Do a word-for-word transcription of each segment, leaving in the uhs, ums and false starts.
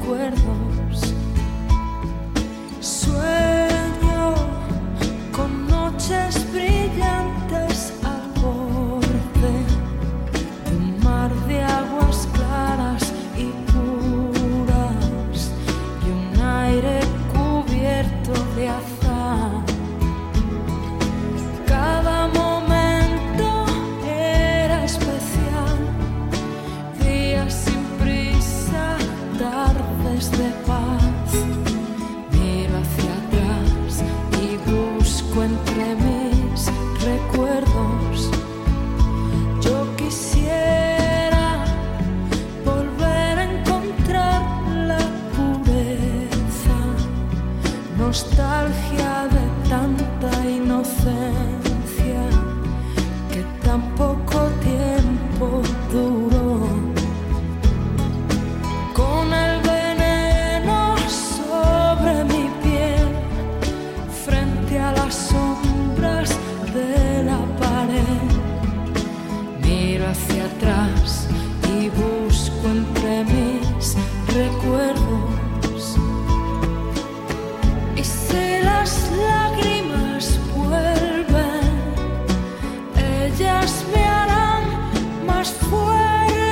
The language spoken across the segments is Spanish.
recuerdos. Sueño con noches brillantes al borde de un mar de aguas claras y puras y un aire cubierto de azar. Cada momento era especial, días sin prisa, tardes de paz. Miro hacia atrás y busco entre mis recuerdos. Yo quisiera volver a encontrar la pureza, nostalgia de tanta inocencia que tan poco tiempo duró. Con el veneno sobre mi piel, frente a las sombras de la pared, miro hacia atrás y busco entre mis recuerdos. Y si las lágrimas vuelven, ellas me harán más fuerte.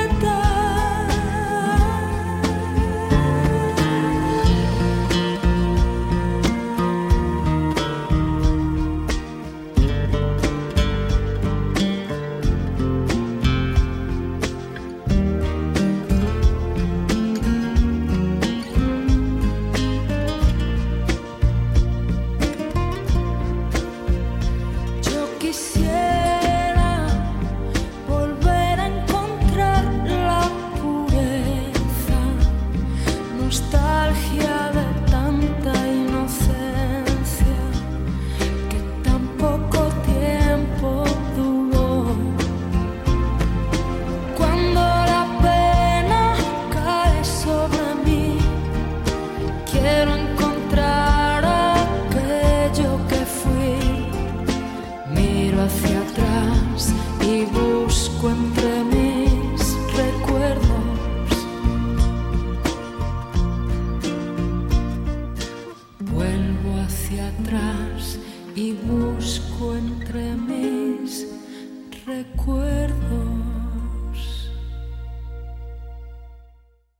Yo quisiera volver a encontrar la pureza, nostalgia de tanta inocencia que tan poco tiempo duró. Cuando la pena cae sobre mí, quiero encontrar aquello que fui. Miro hacia atrás y busco entre mis recuerdos. Vuelvo hacia atrás y busco entre mis recuerdos.